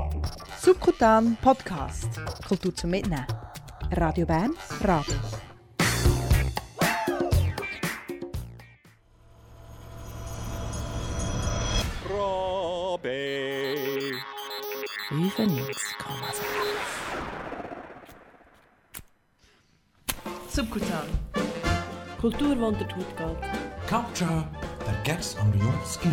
Subkutan Podcast. Kultur zum Mitnehmen. Radio Bern, Radio. Robe 95,6. Subkutan. Kultur, die unter die Haut geht. Culture that gets under your skin.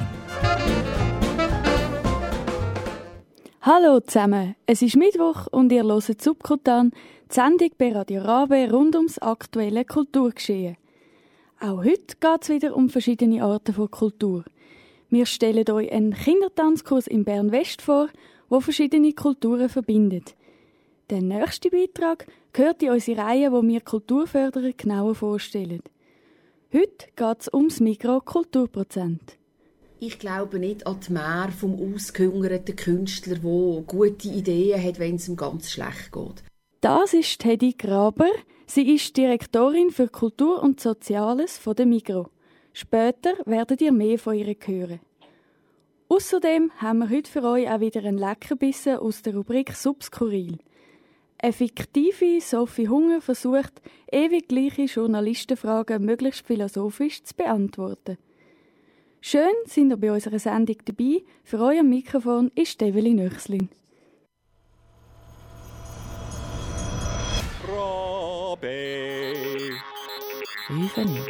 Hallo zusammen, es ist Mittwoch und ihr hört Subkutan, die Sendung bei Radio Rabe rund ums aktuelle Kulturgeschehen. Auch heute geht es wieder um verschiedene Arten von Kultur. Wir stellen euch einen Kindertanzkurs in Bern-West vor, der verschiedene Kulturen verbindet. Der nächste Beitrag gehört in unsere Reihe, wo wir Kulturförderer genauer vorstellen. Heute geht es ums Mikro-Kulturprozent. Ich glaube nicht an die Mehr vom ausgehungerten Künstler, der gute Ideen hat, wenn es ihm ganz schlecht geht. Das ist Hedi Graber. Sie ist Direktorin für Kultur und Soziales von der Migros. Später werdet ihr mehr von ihr hören. Außerdem haben wir heute für euch auch wieder einen Leckerbissen aus der Rubrik Subskurril. Eine fiktive Sophie Hunger versucht, ewig gleiche Journalistenfragen möglichst philosophisch zu beantworten. Schön sind ihr bei unserer Sendung dabei. Für euer Mikrofon ist Evelyn Nöchslin. Robe 95,6.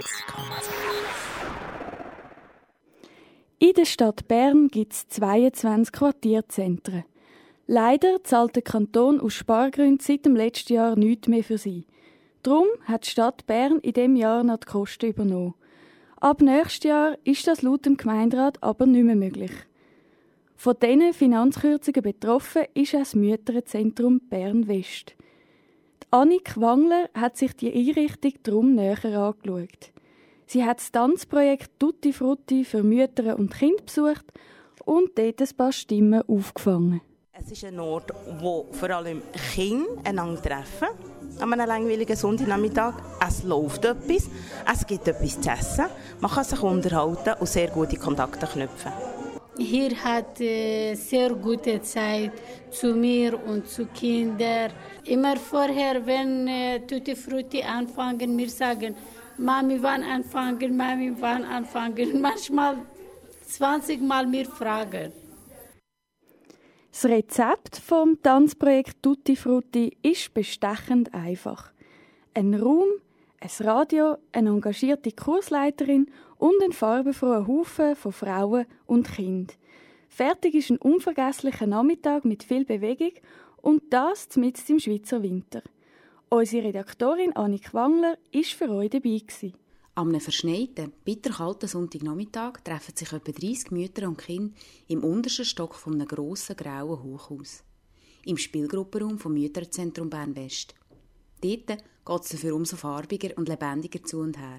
In der Stadt Bern gibt es 22 Quartierzentren. Leider zahlt der Kanton aus Spargründen seit dem letzten Jahr nichts mehr für sie. Darum hat die Stadt Bern in diesem Jahr noch die Kosten übernommen. Ab nächstes Jahr ist das laut dem Gemeinderat aber nicht mehr möglich. Von diesen Finanzkürzungen betroffen ist auch das Mütterzentrum Bern-West. Annik Wangler hat sich die Einrichtung darum näher angeschaut. Sie hat das Tanzprojekt Tutti Frutti für Mütter und Kinder besucht und dort ein paar Stimmen aufgefangen. Es ist ein Ort, wo vor allem Kinder einander treffen. An einem langweiligen Sonntagnachmittag. Es läuft etwas, es gibt etwas zu essen. Man kann sich unterhalten und sehr gute Kontakte knüpfen. Hier hat sehr gute Zeit zu mir und zu Kindern. Immer vorher, wenn Tutti Frutti anfangen, wir sagen, Mami, wann anfangen, Mami, wann anfangen. Manchmal 20 Mal wir fragen. Das Rezept vom Tanzprojekt Tutti Frutti ist bestechend einfach. Ein Raum, ein Radio, eine engagierte Kursleiterin und ein farbenfroher Haufen von Frauen und Kindern. Fertig ist ein unvergesslicher Nachmittag mit viel Bewegung und das mitten im Schweizer Winter. Unsere Redaktorin Annik Wangler war für euch dabei. Am einem verschneiten, bitterkalten Sonntagnachmittag treffen sich etwa 30 Mütter und Kinder im untersten Stock von einem grossen grauen Hochhaus. Im Spielgruppenraum vom Mütterzentrum Bern-West. Dort geht es dafür umso farbiger und lebendiger zu und her.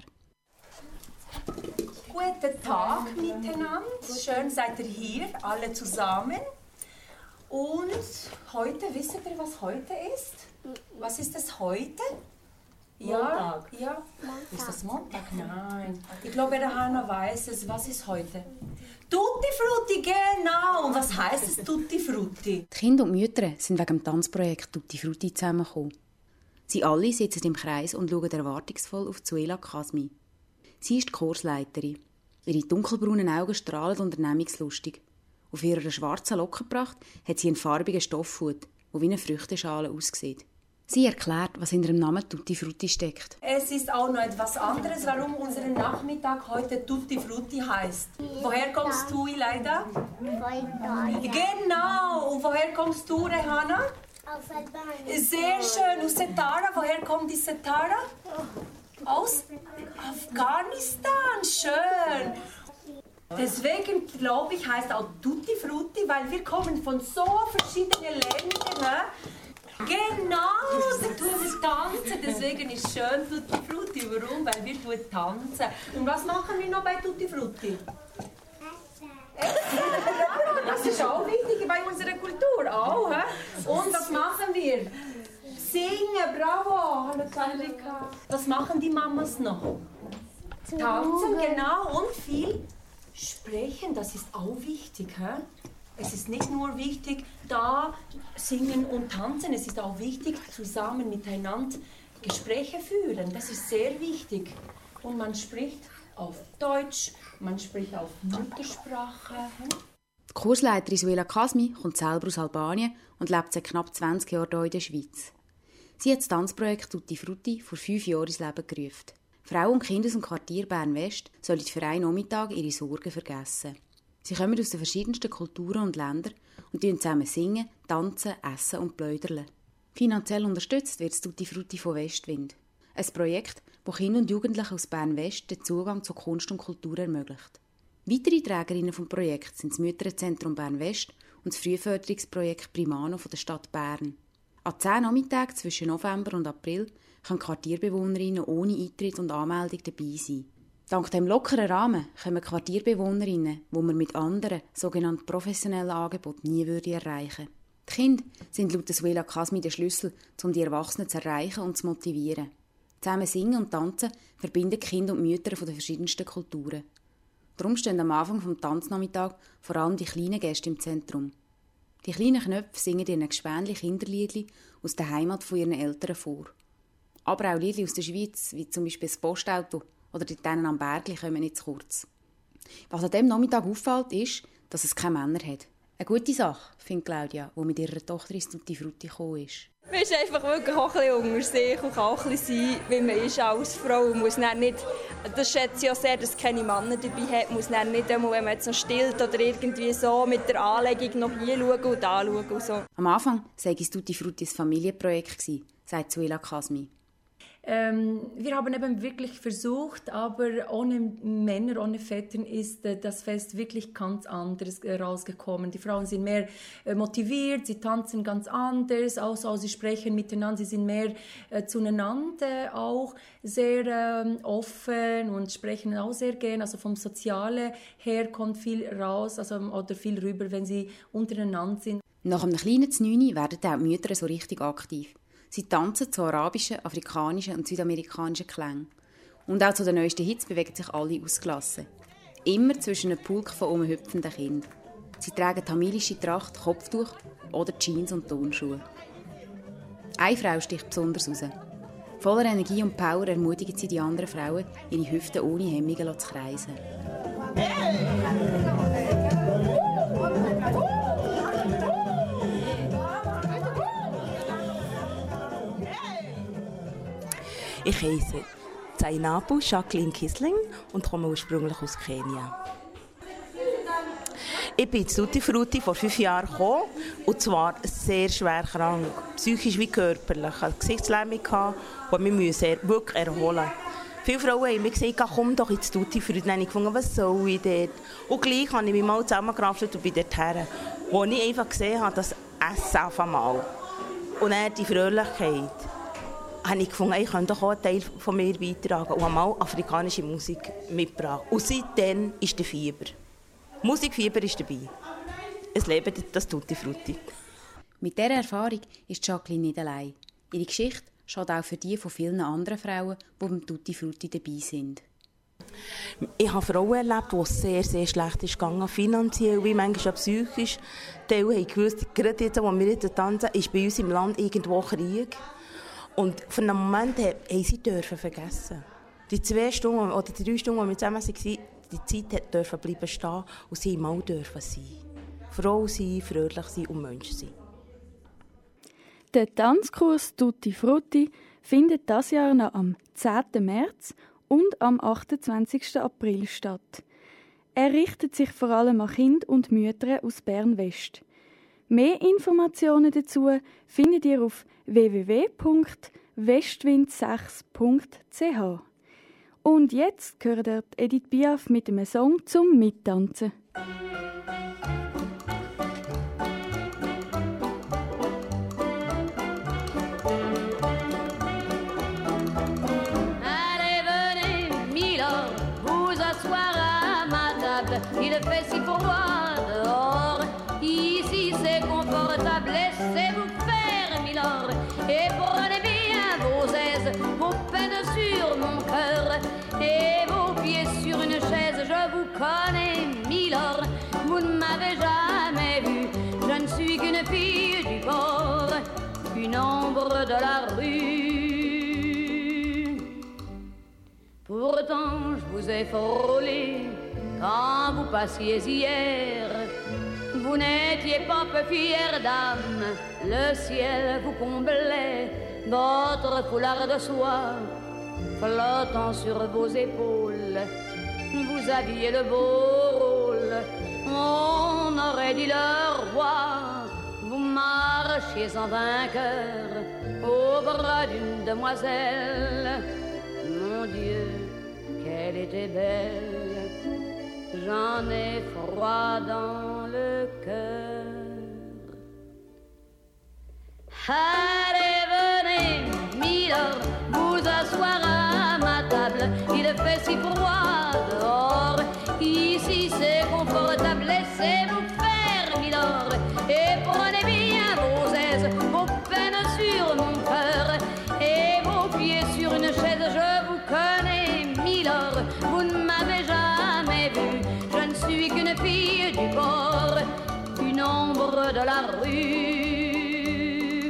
Guten Tag miteinander. Schön seid ihr hier, alle zusammen. Und heute, wisst ihr, was heute ist? Was ist es heute? Ja, Montag. Ja. Montag. Ist das Montag? Nein. Ich glaube, der Hanna weiß es. Was ist heute? Tutti Frutti, genau. Und was heisst es Tutti Frutti? Die Kinder und Mütter sind wegen dem Tanzprojekt Tutti Frutti zusammengekommen. Sie alle sitzen im Kreis und schauen erwartungsvoll auf Zuela Kasmi. Sie ist die Kursleiterin. Ihre dunkelbraunen Augen strahlen unternehmungslustig. Auf ihrer schwarzen Lockenpracht hat sie einen farbigen Stoffhut, der wie eine Früchteschale aussieht. Sie erklärt, was hinter dem Namen Tutti Frutti steckt. Es ist auch noch etwas anderes, warum unser Nachmittag heute Tutti Frutti heisst. Woher kommst du, Ileida? Von Italien. Genau. Und woher kommst du, Rehana? Aus Albanien. Sehr schön. Aus Setara. Woher kommt die Setara? Aus Afghanistan. Schön. Deswegen, glaube ich, heißt auch Tutti Frutti, weil wir kommen von so verschiedenen Ländern. Genau, da tun wir tanzen, deswegen ist schön Tutti Frutti. Warum? Weil wir tanzen. Und was machen wir noch bei Tutti Frutti? Essen. Ja, das ist auch wichtig bei unserer Kultur. Auch, he? Und was machen wir? Singen, bravo. Hallo Angelika. Was machen die Mamas noch? Tanzen, genau. Und viel sprechen, das ist auch wichtig. He? Es ist nicht nur wichtig, da singen und tanzen, es ist auch wichtig, zusammen miteinander Gespräche führen. Das ist sehr wichtig. Und man spricht auf Deutsch, man spricht auf Muttersprache. Die Kursleiterin Suela Kasmi kommt selber aus Albanien und lebt seit knapp 20 Jahren hier in der Schweiz. Sie hat das Tanzprojekt Tutti Frutti vor 5 Jahren ins Leben gerufen. Frauen und Kinder aus dem Quartier Bern-West sollen für einen Nachmittag ihre Sorgen vergessen. Sie kommen aus den verschiedensten Kulturen und Ländern und zusammen singen, tanzen, essen und plaudern. Finanziell unterstützt wird das Tutti Frutti von Westwind. Ein Projekt, das Kinder und Jugendliche aus Bern-West den Zugang zu Kunst und Kultur ermöglicht. Weitere Trägerinnen des Projekts sind das Mütterzentrum Bern-West und das Frühförderungsprojekt Primano von der Stadt Bern. An 10 Nachmittagen zwischen November und April können Quartierbewohnerinnen ohne Eintritt und Anmeldung dabei sein. Dank dem lockeren Rahmen kommen Quartierbewohnerinnen, die man mit anderen, sogenannten professionellen Angeboten nie erreichen würde. Die Kinder sind laut Suela Kasmi der Schlüssel, um die Erwachsenen zu erreichen und zu motivieren. Zusammen singen und tanzen verbinden Kinder und Mütter von den verschiedensten Kulturen. Darum stehen am Anfang des Tanznachmittags vor allem die kleinen Gäste im Zentrum. Die kleinen Knöpfe singen ihnen Gespänli Kinderliedli aus der Heimat von ihren Eltern vor. Aber auch Liedli aus der Schweiz, wie zum Beispiel das Postauto oder die Tänen am Bergli, kommen nicht zu kurz. Was an diesem Nachmittag auffällt, ist, dass es keine Männer hat. Eine gute Sache, findet Claudia, die mit ihrer Tochter ins Tutti Frutti gekommen ist. Man ist einfach wirklich auch ein bisschen unter sich und kann auch ein bisschen sein, wie man ist als Frau. Muss dann nicht, das schätze ich auch sehr, dass es keine Männer dabei hat. Muss dann nicht einmal, wenn man jetzt noch stillt oder irgendwie so mit der Anlegung noch hier schauen und da schauen und so. Am Anfang sei es Tutti Frutti ein Familienprojekt gewesen, sagt Suela Kasmi. Wir haben eben wirklich versucht, aber ohne Männer, ohne Väter ist das Fest wirklich ganz anders rausgekommen. Die Frauen sind mehr motiviert, sie tanzen ganz anders, auch sie sprechen miteinander, sie sind mehr zueinander auch sehr offen und sprechen auch sehr gern. Also vom Sozialen her kommt viel raus, oder viel rüber, wenn sie untereinander sind. Nach einem kleinen Znüni werden auch die Mütter so richtig aktiv. Sie tanzen zu arabischen, afrikanischen und südamerikanischen Klängen. Und auch zu den neuesten Hits bewegen sich alle ausgelassen. Immer zwischen einem Pulk von umhüpfenden Kindern. Sie tragen tamilische Tracht, Kopftuch oder Jeans und Turnschuhe. Eine Frau sticht besonders raus. Voller Energie und Power ermutigen sie die anderen Frauen, ihre Hüften ohne Hemmungen zu kreisen. Ich heiße Zainabu Jacqueline Kisling und komme ursprünglich aus Kenia. Ich bin zu Tutti Frutti vor 5 Jahren gekommen, und zwar sehr schwer krank, psychisch wie körperlich. Ich hatte Gesichtslähmung und wir müssen wirklich erholen. Viele Frauen haben mir gesagt, komm doch ins Tutti Frutti. Dann habe ich gefunden, was soll ich dort? Und gleich habe ich mich mal zusammengerafft und bin dorthin, wo ich einfach gesehen habe, das Essen auf einmal. Und dann die Fröhlichkeit. Habe ich gefunden, ich könnte doch auch einen Teil von mir beitragen und habe mal afrikanische Musik mitgebracht. Und seitdem ist der Fieber. Musikfieber ist dabei. Es lebt das Tutti Frutti. Mit dieser Erfahrung ist Jacqueline nicht allein. Ihre Geschichte steht auch für die von vielen anderen Frauen, die beim Tutti Frutti dabei sind. Ich habe Frauen erlebt, die es sehr, sehr schlecht ist gegangen, finanziell wie manchmal auch psychisch. Die haben gewusst, gerade jetzt, wo wir jetzt tanzen, ist bei uns im Land irgendwo Krieg. Und für einen Moment haben sie vergessen. Die 2 Stunden oder 3 Stunden, die wir zusammen waren, die Zeit durfte bleiben stehen und sie mal dürfen sein. Frau sein, fröhlich sein und Mensch sein. Der Tanzkurs Tutti Frutti findet dieses Jahr noch am 10. März und am 28. April statt. Er richtet sich vor allem an Kinder und Mütter aus Bern-West. Mehr Informationen dazu findet ihr auf www.westwind6.ch. Und jetzt hört ihr Edith Piaf mit einem Song zum Mittanzen. Allez, venez, Milord, vous asseoir à ma table. Il fait si froid dehors. Ici c'est confortable, laissez-vous faire, Milord. Et prenez bien vos aises, vos peines sur mon cœur. Et vos pieds sur une chaise, je vous connais, Milord. Vous ne m'avez jamais vu une ombre de la rue. Pourtant, je vous ai frôlé quand vous passiez hier. Vous n'étiez pas peu fière d'âme, le ciel vous comblait, votre foulard de soie flottant sur vos épaules. Vous aviez le beau rôle, on aurait dit le roi. Vous marchiez en vainqueur au bras d'une demoiselle. Mon Dieu, qu'elle était belle, j'en ai froid dans le cœur. Allez, venez, milord, vous asseoir à ma table. Il fait si froid dehors, ici c'est confortable. Laissez-vous faire, milord, et prenez bien vos aises, vos peines sur mon cœur et vos pieds sur une chaise. Je vous connais, milord, vous ne m'avez jamais vu. Je ne suis qu'une fille du port, une ombre de la rue.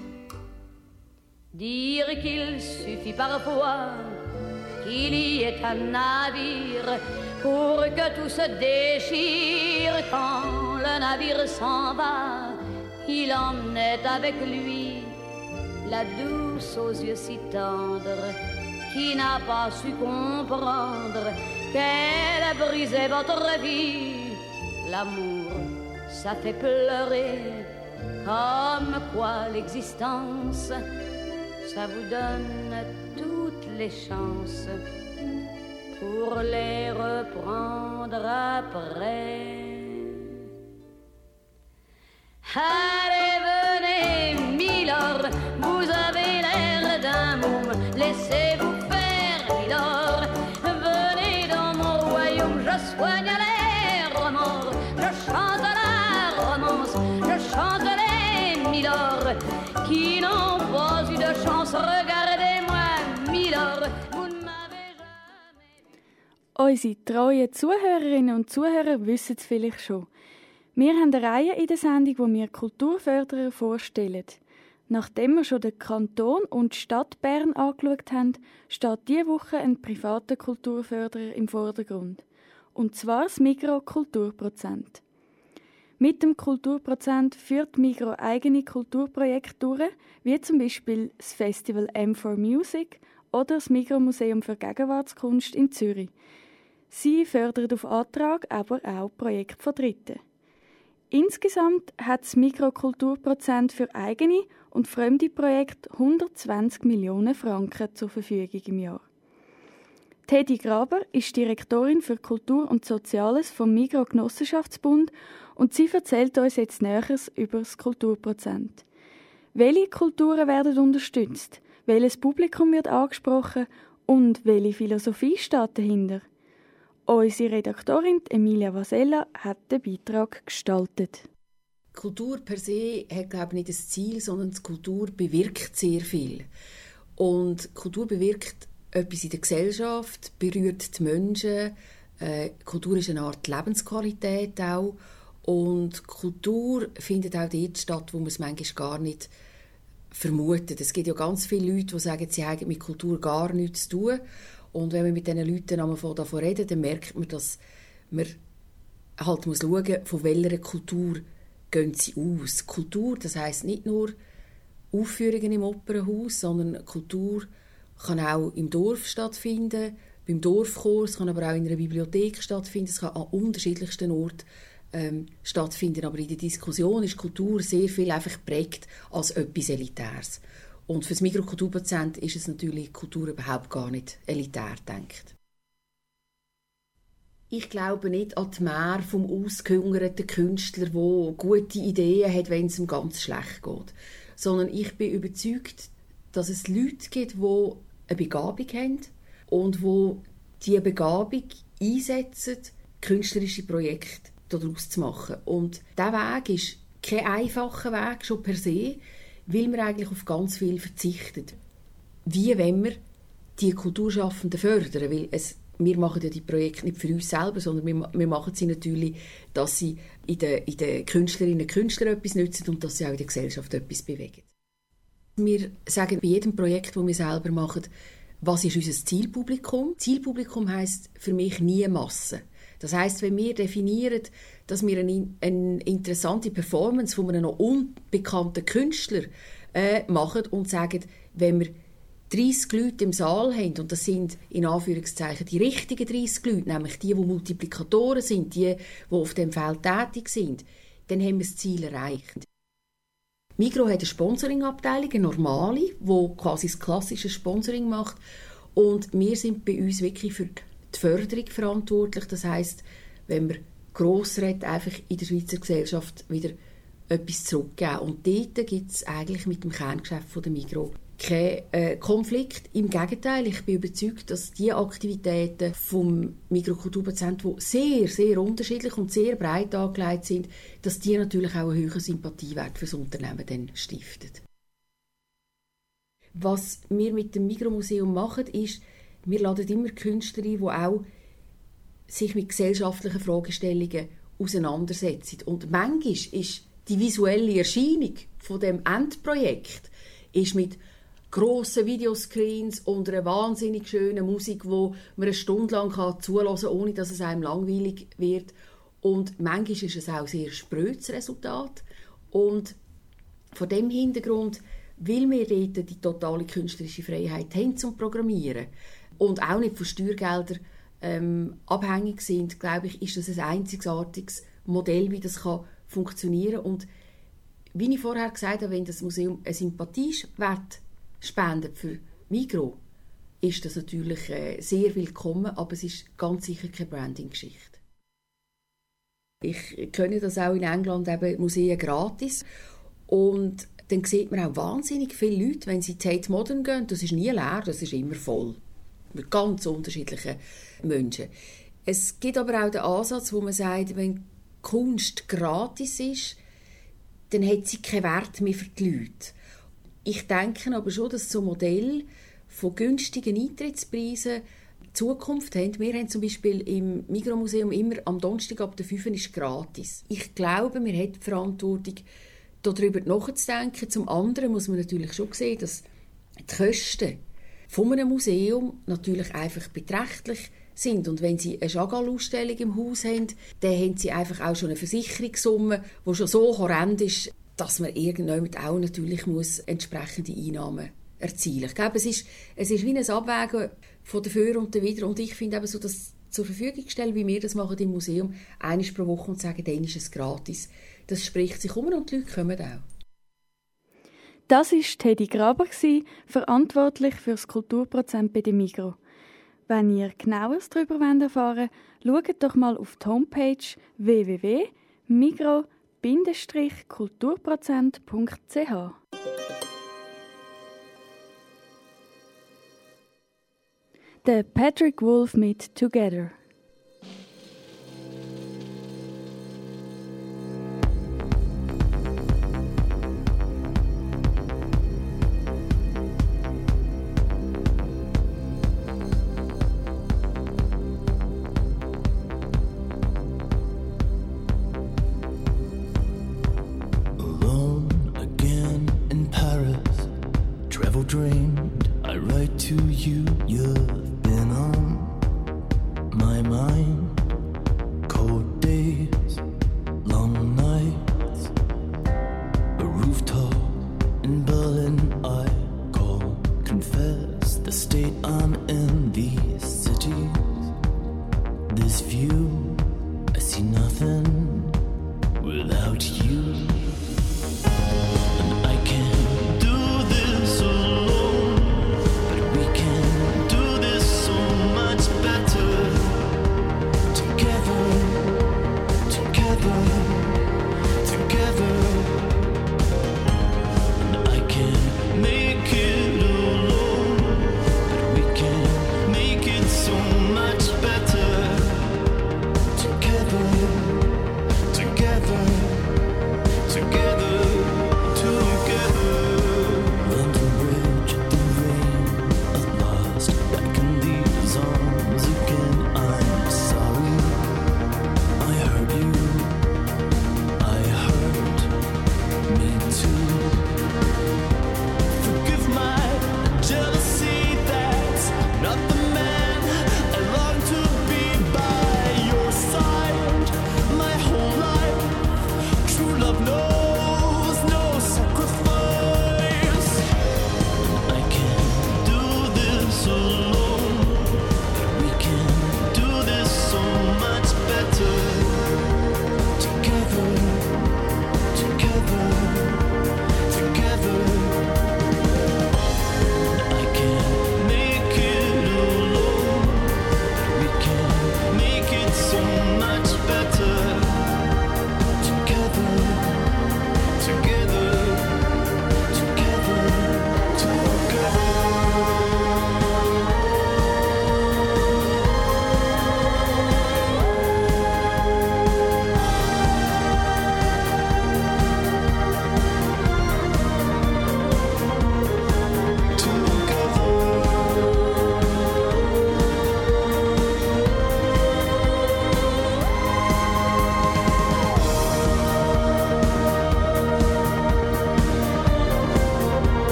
Dire qu'il suffit parfois qu'il y ait un navire pour que tout se déchire. Quand le navire s'en va, il emmenait avec lui la douce aux yeux si tendres, qui n'a pas su comprendre qu'elle a brisé votre vie. L'amour, ça fait pleurer, comme quoi l'existence, ça vous donne toutes les chances pour les reprendre après. Allez, venez, milord, vous avez l'air d'un môme, laissez-vous faire, milord. Venez dans mon royaume, je soigne les remords, je chante la romance, je chante les milords qui n'ont pas eu de chance. Regardez-moi, milord, vous ne m'avez jamais... Unsere treuen Zuhörerinnen und Zuhörer wissen es vielleicht schon. Wir haben eine Reihe in der Sendung, wo wir Kulturförderer vorstellen. Nachdem wir schon den Kanton und die Stadt Bern angeschaut haben, steht diese Woche ein privater Kulturförderer im Vordergrund. Und zwar das Migros Kulturprozent. Mit dem Kulturprozent führt Migros eigene Kulturprojekte durch, wie zum Beispiel das Festival M4Music oder das Migros Museum für Gegenwartskunst in Zürich. Sie fördert auf Antrag aber auch Projekte von Dritten. Insgesamt hat das Migros Kulturprozent für eigene und fremde Projekte 120 Millionen Franken zur Verfügung im Jahr. Teddy Graber ist Direktorin für Kultur und Soziales vom Migros Genossenschaftsbund und sie erzählt uns jetzt Näheres über das Kulturprozent. Welche Kulturen werden unterstützt? Welches Publikum wird angesprochen? Und welche Philosophie steht dahinter? Unsere Redaktorin Emilia Vasella hat den Beitrag gestaltet. Kultur per se hat, glaube ich, nicht das Ziel, sondern die Kultur bewirkt sehr viel. Und Kultur bewirkt etwas in der Gesellschaft, berührt die Menschen. Kultur ist eine Art Lebensqualität auch. Und Kultur findet auch dort statt, wo man es manchmal gar nicht vermutet. Es gibt ja ganz viele Leute, die sagen, sie haben mit Kultur gar nichts zu tun. Und wenn man mit diesen Leuten davon redet, dann merkt man, dass man halt schauen muss, von welcher Kultur gehen sie aus. Kultur, das heisst nicht nur Aufführungen im Opernhaus, sondern Kultur kann auch im Dorf stattfinden, beim Dorfchor, es kann aber auch in einer Bibliothek stattfinden, es kann an unterschiedlichsten Orten stattfinden. Aber in der Diskussion ist Kultur sehr viel einfach geprägt als etwas Elitäres. Und für das Migros Kulturprozent ist es natürlich Kultur überhaupt gar nicht elitär gedacht. Ich glaube nicht an die Mär vom ausgehungerten Künstler, der gute Ideen hat, wenn es ihm ganz schlecht geht. Sondern ich bin überzeugt, dass es Leute gibt, die eine Begabung haben und die diese Begabung einsetzen, künstlerische Projekte daraus zu machen. Und dieser Weg ist kein einfacher Weg, schon per se, weil man eigentlich auf ganz viel verzichtet. Wie wenn wir die Kulturschaffenden fördern? Weil wir machen ja die Projekte nicht für uns selber, sondern wir machen sie natürlich, dass sie in den Künstlerinnen und Künstlern etwas nützen und dass sie auch in der Gesellschaft etwas bewegen. Wir sagen bei jedem Projekt, das wir selber machen, was ist unser Zielpublikum? Zielpublikum heisst für mich nie Masse. Das heisst, wenn wir definieren, dass wir eine interessante Performance von einem noch unbekannten Künstler machen und sagen, wenn wir 30 Leute im Saal haben, und das sind in Anführungszeichen die richtigen 30 Leute, nämlich die Multiplikatoren sind, die auf dem Feld tätig sind, dann haben wir das Ziel erreicht. Migros hat eine Sponsoring-Abteilung, eine normale, die quasi das klassische Sponsoring macht. Und wir sind bei uns wirklich für die Förderung verantwortlich. Das heisst, wenn wir gross reden, einfach in der Schweizer Gesellschaft wieder etwas zurückgeben. Und dort gibt es eigentlich mit dem Kerngeschäft der Migros keinen Konflikt. Im Gegenteil, ich bin überzeugt, dass die Aktivitäten vom Migros Kulturzentrum, die sehr, sehr unterschiedlich und sehr breit angelegt sind, dass die natürlich auch einen höheren Sympathiewert für das Unternehmen dann stiften. Was wir mit dem Migros Museum machen, ist, wir laden immer Künstler ein, die auch sich mit gesellschaftlichen Fragestellungen auseinandersetzen. Und manchmal ist die visuelle Erscheinung von dem Endprojekt ist mit grossen Videoscreens und einer wahnsinnig schönen Musik, wo man eine Stunde lang zuhören kann, ohne dass es einem langweilig wird. Und manchmal ist es auch sehr sprödes Resultat. Und vor dem Hintergrund, weil wir dort die totale künstlerische Freiheit haben zum Programmieren und auch nicht von Steuergeldern abhängig sind, glaube ich, ist das ein einzigartiges Modell, wie das funktionieren kann. Und wie ich vorher gesagt habe, wenn das Museum einen Sympathiewert spendet für Migros, ist das natürlich sehr willkommen, aber es ist ganz sicher keine Branding-Geschichte. Ich kenne das auch in England, eben Museen gratis. Und dann sieht man auch wahnsinnig viele Leute, wenn sie Tate Modern gehen, das ist nie leer, das ist immer voll. Mit ganz unterschiedlichen Menschen. Es gibt aber auch den Ansatz, wo man sagt, wenn Kunst gratis ist, dann hat sie keinen Wert mehr für die Leute. Ich denke aber schon, dass so Modelle von günstigen Eintrittspreisen Zukunft haben. Wir haben zum Beispiel im Migros Museum immer am Donnerstag ab der 5 Uhr ist gratis. Ich glaube, wir haben die Verantwortung, darüber nachzudenken. Zum anderen muss man natürlich schon sehen, dass die Kosten von einem Museum natürlich einfach beträchtlich sind. Und wenn Sie eine Chagall-Ausstellung im Haus haben, dann haben Sie einfach auch schon eine Versicherungssumme, die schon so horrend ist, dass man irgendwann auch natürlich muss entsprechende Einnahmen erzielen muss. Ich glaube, es ist wie ein Abwägen von dafür und dawider. Und ich finde eben so, dass zur Verfügung stellen, wie wir das machen im Museum, einmal pro Woche und sagen, dann ist es gratis. Das spricht sich um und die Leute kommen auch. Das war Teddy Graber, verantwortlich für das Kulturprozent bei dem Migros. Wenn ihr Genaueres darüber erfahren wollt, schaut doch mal auf die Homepage www.migros-kulturprozent.ch. Der Patrick Wolf mit Together. Dreamed I write to you, you've been on my mind. Cold days, long nights, a rooftop in Berlin I call, confess the state I'm in, these cities, this view, I see nothing without you. We can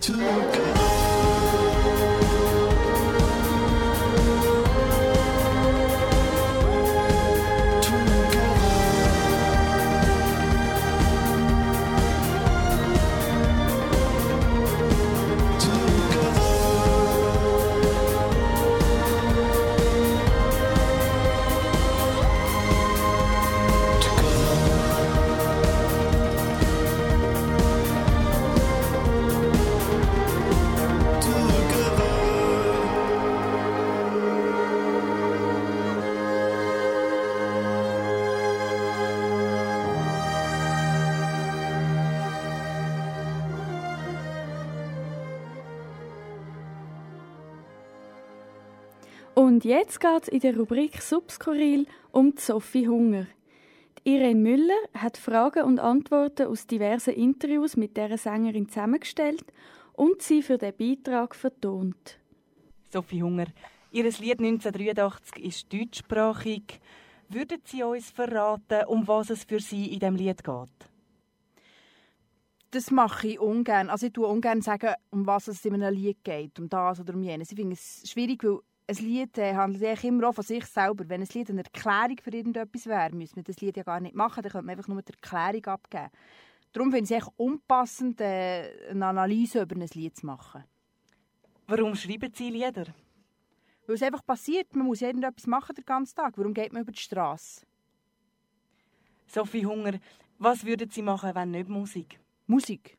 Und jetzt geht es in der Rubrik Subskurril um Sophie Hunger. Die Irene Müller hat Fragen und Antworten aus diversen Interviews mit dieser Sängerin zusammengestellt und sie für den Beitrag vertont. Sophie Hunger, Ihr Lied 1983 ist deutschsprachig. Würden Sie uns verraten, um was es für Sie in diesem Lied geht? Das mache ich ungern. Also ich tue ungern sagen, um was es in einem Lied geht, um das oder um jenes. Ich finde es schwierig, weil ein Lied handelt eigentlich immer auch von sich selber. Wenn ein Lied eine Erklärung für irgendetwas wäre, müsste man das Lied ja gar nicht machen, dann könnte man einfach nur die Erklärung abgeben. Darum finde ich es echt unpassend, eine Analyse über ein Lied zu machen. Warum schreiben Sie Lieder? Weil es einfach passiert, man muss irgendetwas machen den ganzen Tag. Warum geht man über die Straße? Sophie Hunger, was würden Sie machen, wenn nicht Musik? Musik.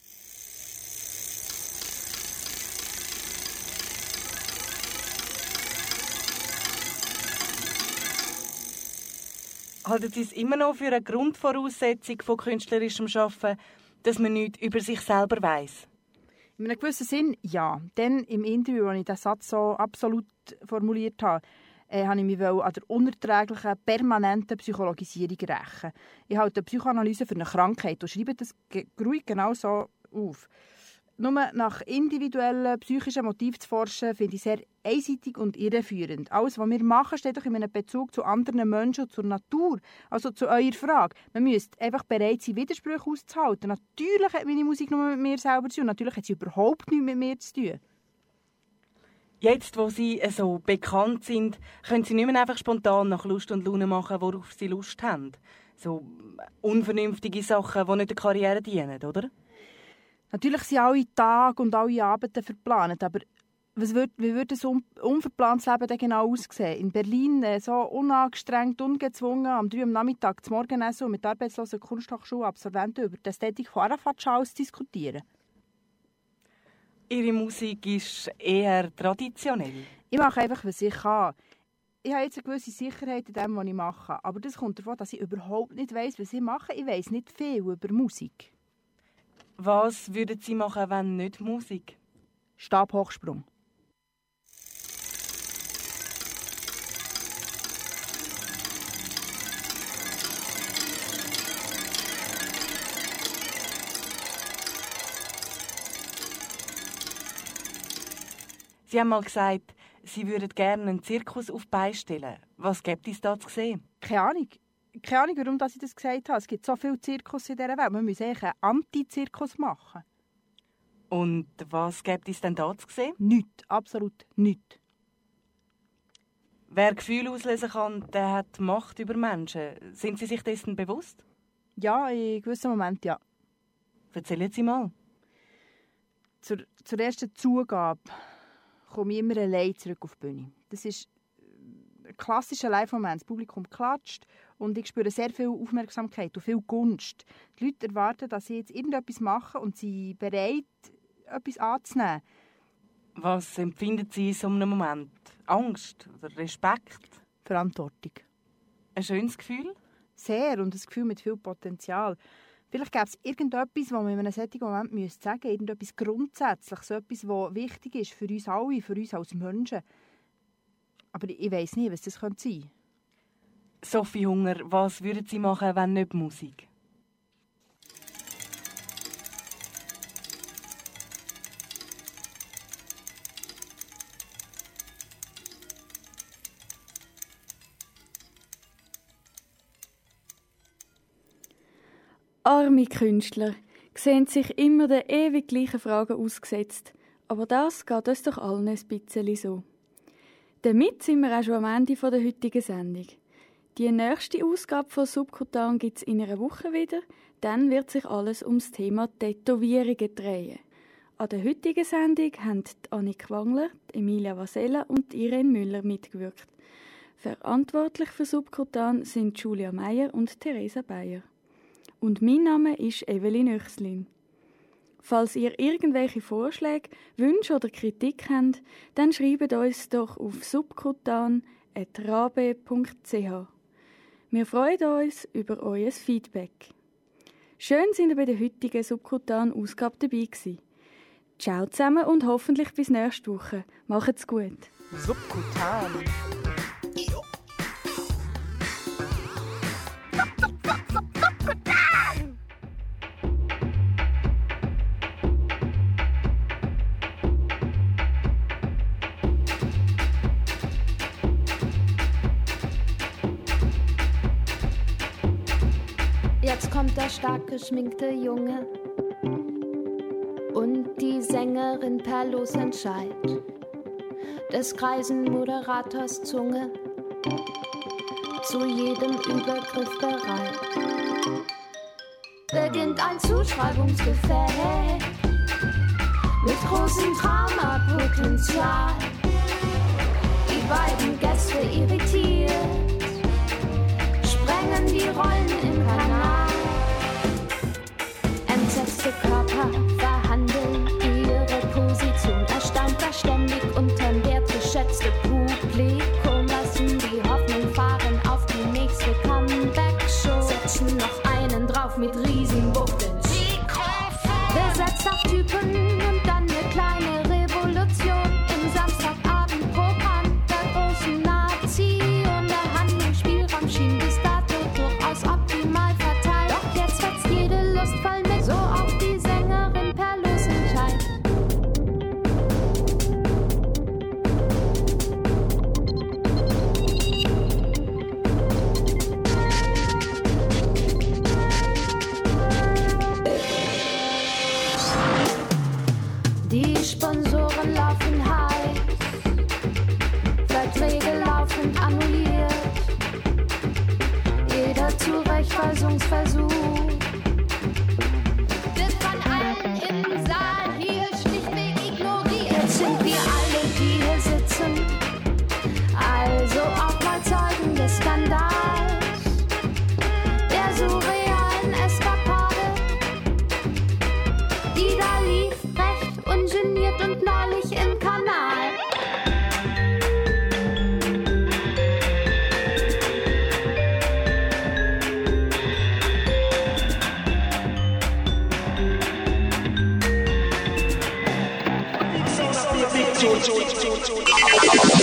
Halten Sie es immer noch für eine Grundvoraussetzung von künstlerischem Arbeiten, dass man nichts über sich selber weiss? In einem gewissen Sinn ja. Dann im Interview, als ich diesen Satz so absolut formuliert habe, habe ich mich an der unerträglichen, permanenten Psychologisierung rächen. Ich halte die Psychoanalyse für eine Krankheit und schreibe das ruhig genau so auf. Nur nach individuellen psychischen Motiven zu forschen, finde ich sehr einseitig und irreführend. Alles, was wir machen, steht doch in einem Bezug zu anderen Menschen und zur Natur. Also zu eurer Frage. Man müsste einfach bereit sein, Widersprüche auszuhalten. Natürlich hat meine Musik nur mit mir selber zu tun. Natürlich hat sie überhaupt nichts mit mir zu tun. Jetzt, wo Sie so bekannt sind, können Sie nicht mehr einfach spontan nach Lust und Laune machen, worauf Sie Lust haben. So unvernünftige Sachen, die nicht der Karriere dienen, oder? Natürlich sind alle Tage und alle Abende verplant, aber wie würde ein unverplantes Leben denn genau aussehen? In Berlin so unangestrengt, ungezwungen, am 3 Uhr am Nachmittag zum Morgenessen und mit arbeitslosen Kunsthochschulabsolventen über die Ästhetik von Arafat Schals diskutieren. Ihre Musik ist eher traditionell? Ich mache einfach, was ich kann. Ich habe jetzt eine gewisse Sicherheit in dem, was ich mache. Aber das kommt davon, dass ich überhaupt nicht weiss, was ich mache. Ich weiss nicht viel über Musik. Was würden Sie machen, wenn nicht Musik? Stabhochsprung. Sie haben mal gesagt, Sie würden gerne einen Zirkus auf die Beine stellen. Was gibt es da zu sehen? Keine Ahnung. Keine Ahnung, warum ich das gesagt habe. Es gibt so viele Zirkus in dieser Welt. Man muss eigentlich einen Anti-Zirkus machen. Und was gibt es denn da zu sehen? Nichts. Absolut nichts. Wer Gefühle auslösen kann, der hat Macht über Menschen. Sind Sie sich dessen bewusst? Ja, in gewissen Momenten ja. Erzählen Sie mal. Zur ersten Zugabe komme ich immer allein zurück auf die Bühne. Das ist ein klassischer Live-Moment. Das Publikum klatscht und ich spüre sehr viel Aufmerksamkeit und viel Gunst. Die Leute erwarten, dass ich jetzt irgendetwas mache und sind bereit, etwas anzunehmen. Was empfinden Sie in so einem Moment? Angst oder Respekt? Verantwortung. Ein schönes Gefühl? Sehr, und ein Gefühl mit viel Potenzial. Vielleicht gäbe es irgendetwas, was man in einem solchen Moment sagen müsste. Irgendetwas Grundsätzliches, so etwas, das wichtig ist für uns alle, für uns als Menschen. Aber ich weiss nie, was das sein könnte. Sophie Hunger, was würden Sie machen, wenn nicht Musik? Arme Künstler. sehen sich immer den ewig gleichen Fragen ausgesetzt. Aber das geht uns doch allen ein bisschen so. Damit sind wir auch schon am Ende der heutigen Sendung. Die nächste Ausgabe von Subkutan gibt es in einer Woche wieder. Dann wird sich alles ums Thema Tätowierungen drehen. An der heutigen Sendung haben Annik Wangler, Emilia Vasella und Irene Müller mitgewirkt. Verantwortlich für Subkutan sind Julia Meyer und Theresa Bayer. Und mein Name ist Evelyn Oechslin. Falls ihr irgendwelche Vorschläge, Wünsche oder Kritik habt, dann schreibt uns doch auf subkutan@rabe.ch. Wir freuen uns über euer Feedback. Schön, sind ihr bei der heutigen Subkutan-Ausgabe dabei gewesen. Ciao zusammen und hoffentlich bis nächste Woche. Macht's gut. Subkutan. Jetzt kommt der stark geschminkte Junge und die Sängerin per Losentscheid des greisen Moderators Zunge zu jedem Übergriff bereit. Beginnt ein Zuschreibungsgefecht mit großem Dramapotenzial. Die beiden Gäste irritiert sprengen die Rollen im Kanal. Entsetzte Körper verhandeln ihre Position. Erstaunt das ständig unterm Wert geschätzte Publikum. Lassen die Hoffnung fahren auf die nächste Comeback-Show. Setzen noch einen drauf mit Riesenwucht ins Mikrofon. Besetzt auf Typen und dann eine kleine Revolution. Im Samstagabendprogramm der großen Nazi. Und der Handlungsspielraum schien bis dato durchaus optimal verteilt. Doch jetzt wächst jede Lust voll mit, so auch die Sängerin per Losentscheid. Die Sponsoren laufen heiß, Verträge laufend annulliert. Jeder Zurechtweisungsversuch wird von allen im Saal hier schlichtweg ignoriert. Jetzt sind wir alle, die hier sitzen, also auch mal Zeugen des Skandals, der surrealen Eskapade, die da lief, recht ungeniert und neulich im Kanal. So.